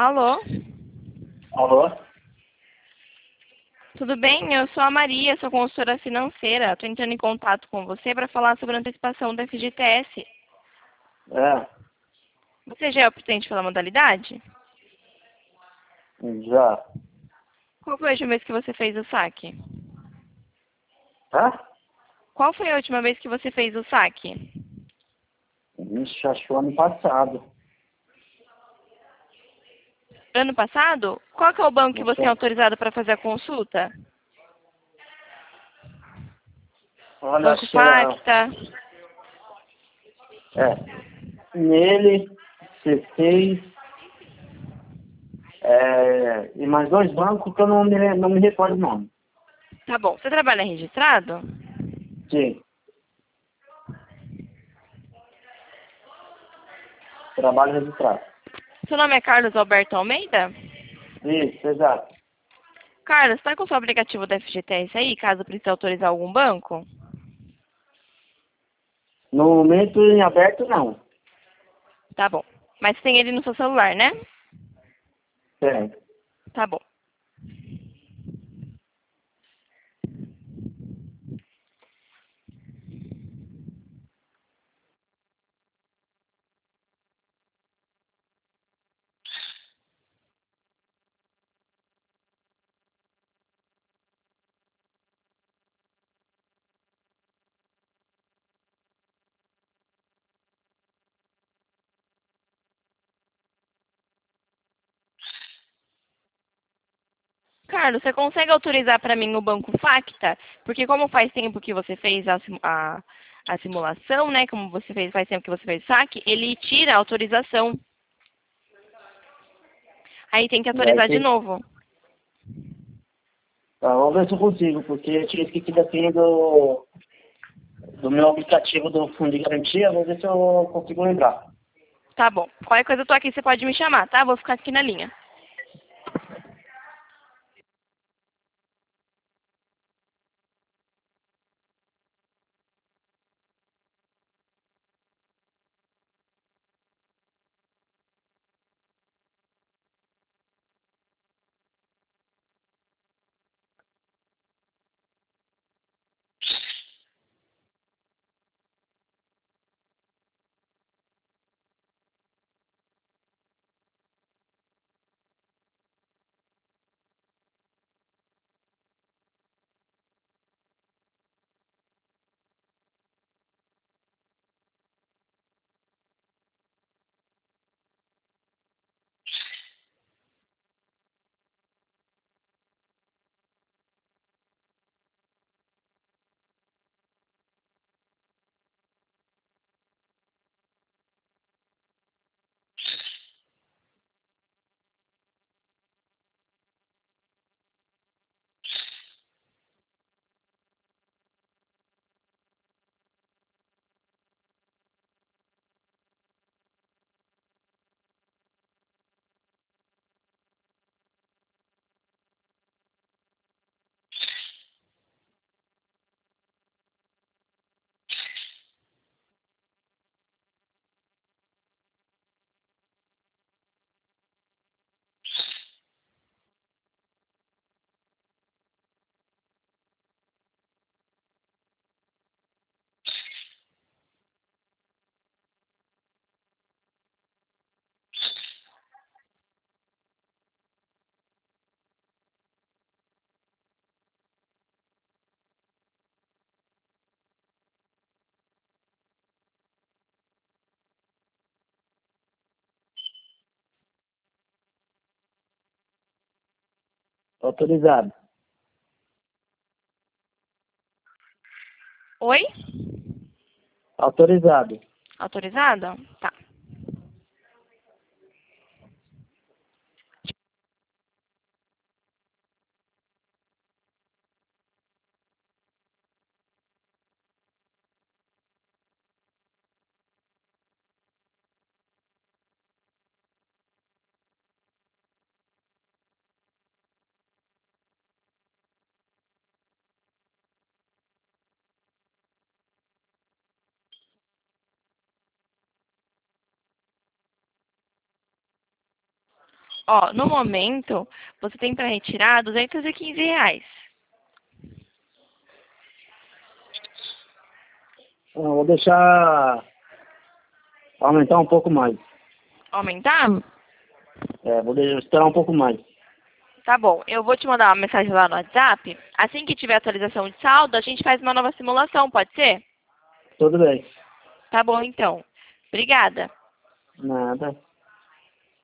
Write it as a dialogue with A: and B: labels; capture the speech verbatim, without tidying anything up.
A: Alô?
B: Alô?
A: Tudo bem? Eu sou a Maria, sou consultora financeira. Estou entrando em contato com você para falar sobre a antecipação do F G T S.
B: É,
A: Você já é o pretendente pela modalidade?
B: já.
A: Qual foi a última vez que você fez o saque?
B: Hã?
A: Qual foi a última vez que você fez o saque?
B: Ixi, acho que o ano passado.
A: Ano passado? Qual que é o banco que
B: Não
A: você é
B: sei.
A: autorizado para fazer a consulta?
B: Olha,
A: Banco
B: acho que era...
A: Facta?
B: É, nele, C seis, é, e mais dois bancos que eu não me, le- não me recordo o nome.
A: Tá bom. Você trabalha registrado?
B: Sim, trabalho registrado.
A: Seu nome é Carlos Alberto Almeida?
B: Isso, exato.
A: Carlos, está com o seu aplicativo da F G T S aí, caso precise autorizar algum banco?
B: No momento, em aberto, não.
A: Tá bom. Mas tem ele no seu celular, né?
B: Tem.
A: Tá bom. Carlos, você consegue autorizar para mim o Banco Facta? Porque como faz tempo que você fez a, sim- a, a simulação, né? Como você fez, faz tempo que você fez o saque, ele tira a autorização. Aí tem que
B: Vai
A: autorizar de
B: ter...
A: novo.
B: Tá, vamos ver se eu consigo, porque eu tinha esquecido assim do, do meu aplicativo do Fundo de Garantia. Vou ver se eu consigo lembrar.
A: Tá bom. Qualquer coisa eu tô aqui, você pode me chamar, tá? Vou ficar aqui na linha.
B: Autorizado.
A: Oi?
B: Autorizado.
A: Autorizado? Tá. Ó, no momento, você tem para retirar duzentos e quinze reais.
B: Eu vou deixar aumentar um pouco mais.
A: Aumentar?
B: É, vou deixar, esperar um pouco mais.
A: Tá bom, eu vou te mandar uma mensagem lá no WhatsApp. Assim que tiver atualização de saldo, a gente faz uma nova simulação, pode ser?
B: Tudo bem.
A: Tá bom, então. Obrigada.
B: Nada.